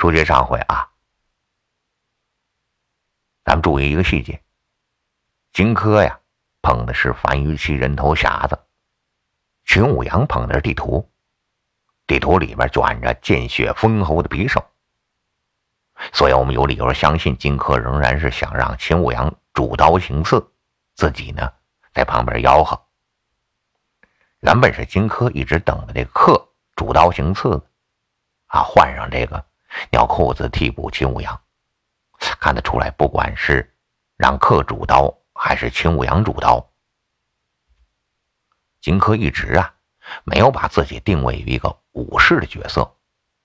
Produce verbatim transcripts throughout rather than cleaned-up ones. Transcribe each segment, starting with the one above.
书接上回啊，咱们注意一个细节，荆轲呀捧的是樊於期人头匣子，秦舞阳捧的是地图，地图里边卷着见血封侯的匕首，所以我们有理由相信荆轲仍然是想让秦舞阳主刀行刺，自己呢在旁边吆喝。原本是荆轲一直等着这个客主刀行刺的啊，换上这个尿裤子替补秦舞阳，看得出来，不管是让客主刀还是秦舞阳主刀，荆轲一直啊没有把自己定位于一个武士的角色。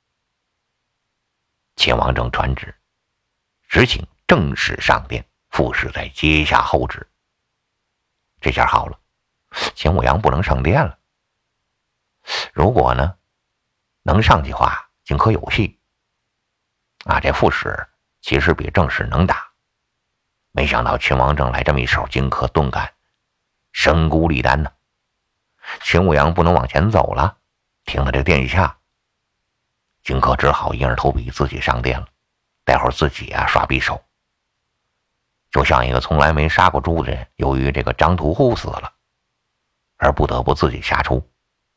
秦王政传旨，只请正使上殿，副使在阶下候旨。这下好了，秦舞阳不能上殿了。如果呢能上去的话，荆轲有戏啊！这副使其实比正使能打，没想到秦王政来这么一手，荆轲顿感身孤力单呢。秦舞阳不能往前走了，停在这殿下，荆轲只好硬着头皮自己上殿了。待会儿自己啊耍匕首，就像一个从来没杀过猪的人，由于这个张屠户死了，而不得不自己下厨。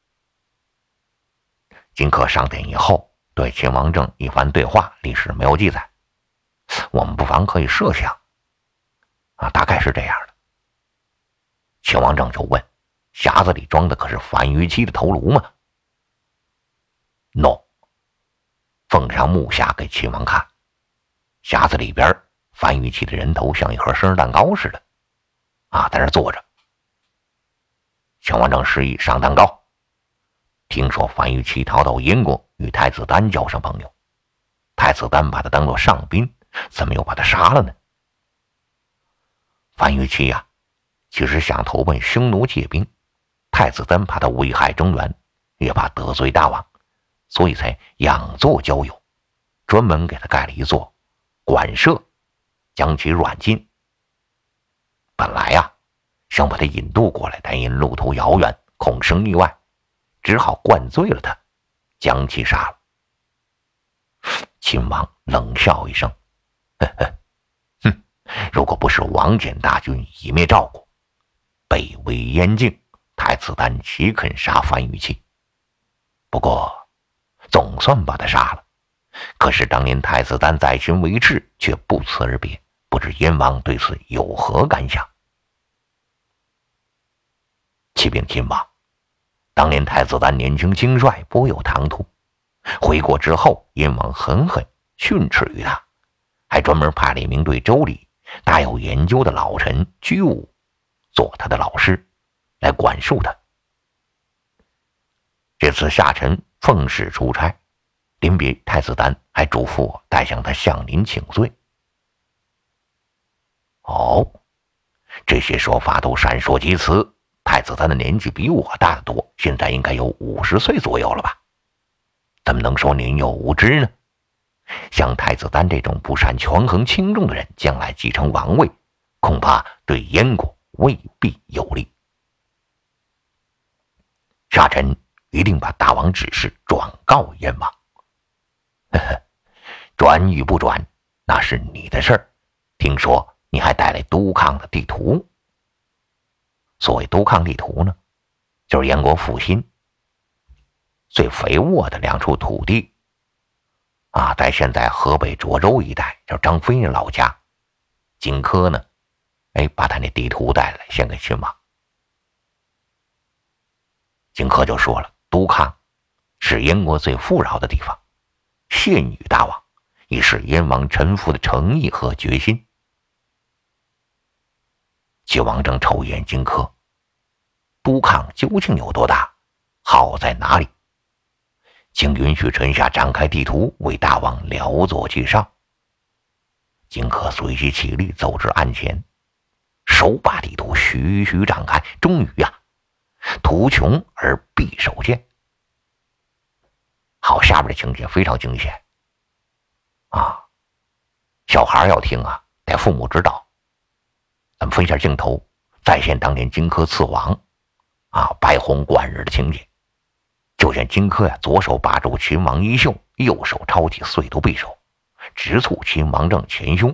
荆轲上殿以后，对秦王政一番对话，历史没有记载，我们不妨可以设想啊，大概是这样的。秦王政就问，匣子里装的可是樊於期的头颅吗？ No， 奉上木匣给秦王看，匣子里边樊於期的人头像一盒生日蛋糕似的啊，在那坐着。秦王政示意上蛋糕。听说樊於期逃到燕国，与太子丹交上朋友，太子丹把他当作上宾，怎么又把他杀了呢？樊於期呀，其实想投奔匈奴借兵，太子丹怕他危害中原，也怕得罪大王，所以才养作交友，专门给他盖了一座馆舍，将其软禁。本来呀，想把他引渡过来，但因路途遥远，恐生意外，只好灌醉了他，将其杀了。秦王冷笑一声，呵呵，哼，如果不是王翦大军以灭赵国，北魏燕境，太子丹岂肯杀樊於期？不过总算把他杀了。可是当年太子丹在秦为质，却不辞而别，不知燕王对此有何感想？启禀秦王，当年太子丹年轻轻率，颇有谈吐，回国之后，燕王狠狠训斥于他，还专门派了一名对周礼大有研究的老臣居武做他的老师，来管束他。这次下臣奉使出差，临别太子丹，还嘱咐我带向他向您请罪。哦，这些说法都闪烁其词。太子丹的年纪比我大得多，现在应该有五十岁左右了吧？怎么能说年幼无知呢？像太子丹这种不善权衡轻重的人，将来继承王位，恐怕对燕国未必有利。沙臣一定把大王指示转告燕王。呵呵，转与不转，那是你的事儿。听说你还带来督亢的地图。所谓督亢地图呢，就是燕国阜新最肥沃的两处土地啊，在现在河北涿州一带，叫张飞的老家。荆轲呢，哎，把他那地图带来献给秦王。荆轲就说了，督亢是燕国最富饶的地方，献与大王，以示燕王臣服的诚意和决心。秦王正瞅一眼荆轲，督亢究竟有多大，好在哪里？请允许臣下展开地图，为大王聊作介绍。荆轲随即起立，走至案前，手把地图徐徐展开，终于呀、啊，图穷而匕首见。好，下边的情节非常惊险啊！小孩要听啊，得父母指导。咱们分一下镜头，再现当年荆轲刺王啊，白虹贯日的情节。就见荆轲呀，左手把住秦王衣袖， 右手抄起碎头匕首，直刺秦王政前胸。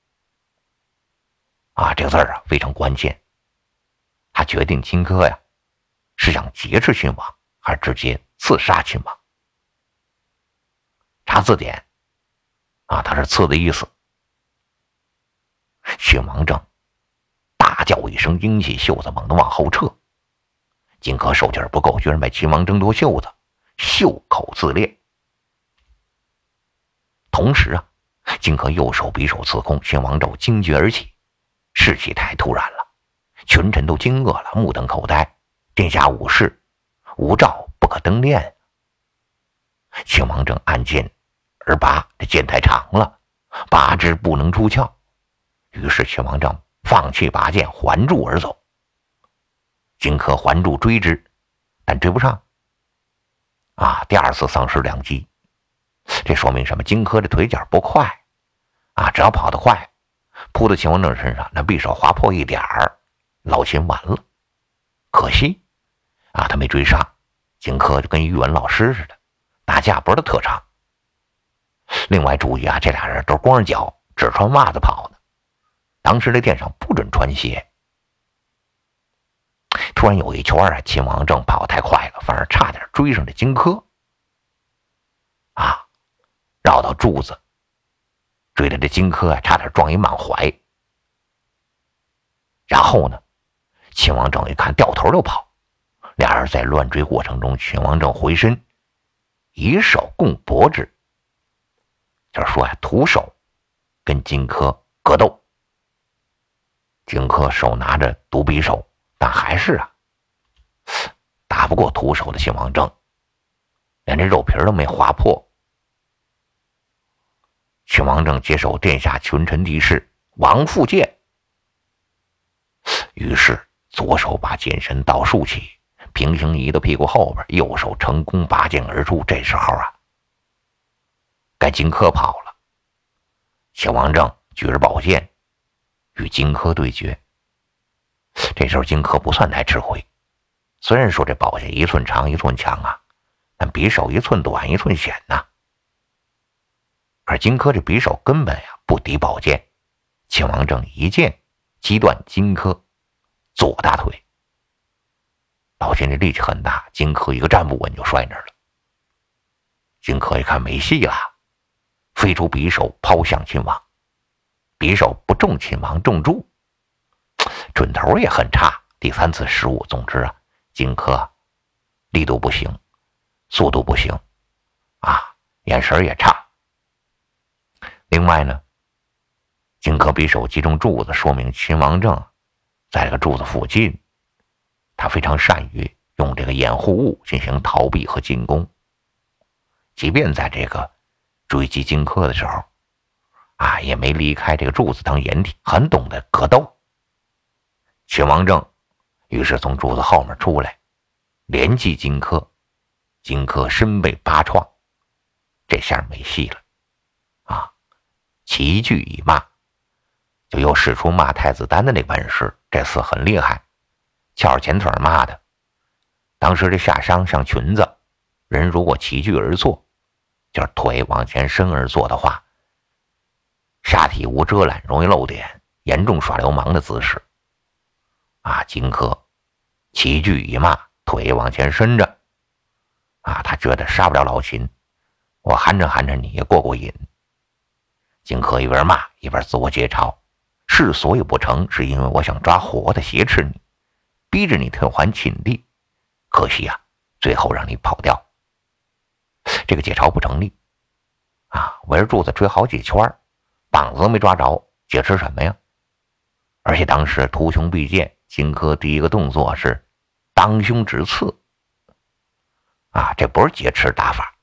啊，这个字儿啊非常关键。他决定荆轲呀是想劫持秦王，还是直接刺杀秦王？查字典啊，他是刺的意思。秦王政大叫一声，鹰起袖子，猛地往后撤。荆轲手劲儿不够，居然被秦王挣脱袖子，袖口自裂。同时啊，荆轲右手匕首刺空，秦王政惊觉而起，士气太突然了，群臣都惊愕了，目瞪口呆。殿下无事，无诏不可登殿。秦王政按剑而拔，这剑太长了，拔之不能出鞘。于是秦王政放弃拔剑，环柱而走。荆轲环柱追之，但追不上。啊，第二次丧失良机。这说明什么？荆轲的腿脚不快啊，只要跑得快，扑到秦王政身上，那匕首划破一点儿，老秦完了。可惜啊，他没追上。荆轲就跟语文老师似的，打架不是他特长。另外注意啊，这俩人都光着脚，只穿袜子跑的。当时这殿上不准穿鞋。突然有一圈啊，秦王政跑太快了，反而差点追上这荆轲。啊，绕到柱子，追着这荆轲啊，差点撞一满怀。然后呢，秦王政一看，掉头就跑。俩人在乱追过程中，秦王政回身，以手共搏之，就是说呀，徒手跟荆轲格斗。荆轲手拿着独匕首，但还是啊打不过徒手的秦王政，连这肉皮都没划破。秦王政接受殿下群臣敌视，王复剑。于是左手把剑身倒竖起，平行移到屁股后边，右手成功拔剑而出。这时候啊，该荆轲跑了。秦王政举着宝剑与荆轲对决。这时候荆轲不算太吃亏，虽然说这宝剑一寸长一寸强啊，但匕首一寸短一寸险呐、啊。可是荆轲这匕首根本呀不敌宝剑，秦王政一剑击断荆轲左大腿。老秦这力气很大，荆轲一个站不稳就摔那儿了。荆轲一看没戏了，飞出匕首抛向秦王，匕首不中秦王，中柱，准头也很差，第三次失误。总之啊，荆轲力度不行，速度不行啊，眼神也差。另外呢，荆轲匕首击中柱子，说明秦王政在这个柱子附近，他非常善于用这个掩护物进行逃避和进攻。即便在这个追击荆轲的时候啊，也没离开这个柱子当掩体，很懂得格斗。秦王政于是从柱子后面出来，连击荆轲，荆轲身被八创，这下没戏了啊！齐聚以骂，就又使出骂太子丹的那本事，这次很厉害，翘着前腿骂的。当时这下商像裙子，人如果齐聚而坐，就是腿往前伸而坐的话，下体无遮拦，容易露点，严重耍流氓的姿势啊！荆轲齐聚以骂，腿往前伸着啊，他觉得杀不了老秦，我寒碜寒碜你也过过瘾。荆轲一边骂一边自我解嘲，是所以不成，是因为我想抓活的挟持你，逼着你退还秦地，可惜啊，最后让你跑掉。这个解嘲不成立啊！围着柱子追好几圈，膀子都没抓着，解释什么呀？而且当时图穷匕见，荆轲第一个动作是当胸直刺啊，这不是劫持打法。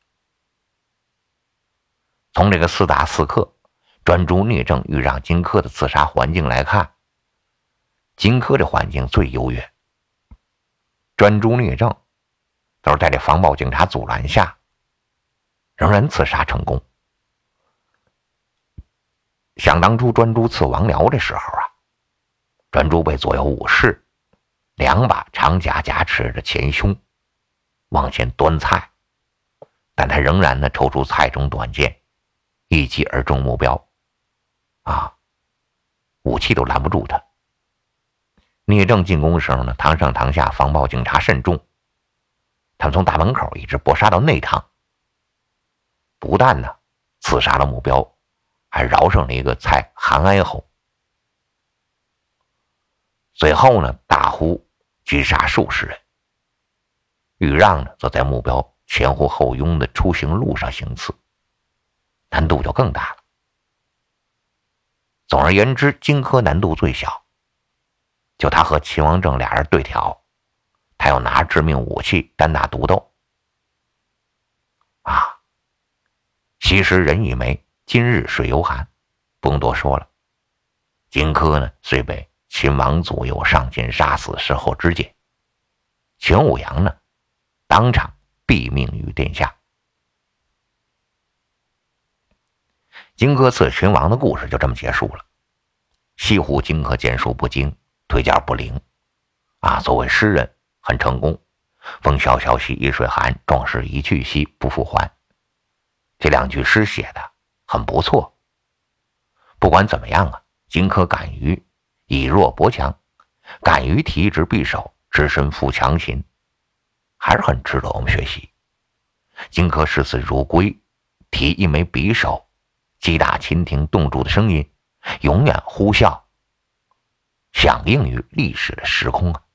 从这个四大刺客专诸聂政豫让荆轲的刺杀环境来看，荆轲这环境最优越。专诸聂政都是在这防暴警察阻拦下仍然刺杀成功。想当初专诸刺王僚的时候啊，专诸被左右武士两把长甲夹持着前胸往前端菜， 但他仍然呢抽出蔡中短剑，一击而中目标。啊，武器都拦不住他。聂政进攻时候呢，堂上堂下防暴警察甚众，他们从大门口一直搏杀到内堂，不但呢刺杀了目标，还饶剩了一个蔡韩哀侯。随后呢，大呼狙杀数十人。豫让呢，则在目标前呼后拥的出行路上行刺，难度就更大了。总而言之，荆轲难度最小，就他和秦王政俩人对挑，他要拿致命武器单打独斗。啊，昔时人已没，今日水犹寒，不用多说了。荆轲呢，虽被秦王祖有上前杀死身后之剑，秦舞阳呢，当场毙命于殿下。荆轲刺秦王的故事就这么结束了。西湖荆轲剑术不精，腿脚不灵，啊，作为诗人很成功。风萧萧兮易水寒，壮士一去兮不复还。这两句诗写的很不错。不管怎么样啊，荆轲敢于以弱搏强，敢于提直匕首，只身赴强秦，还是很值得我们学习。荆轲视死如归，提一枚匕首，击打秦庭冻柱的声音，永远呼啸，响应于历史的时空啊。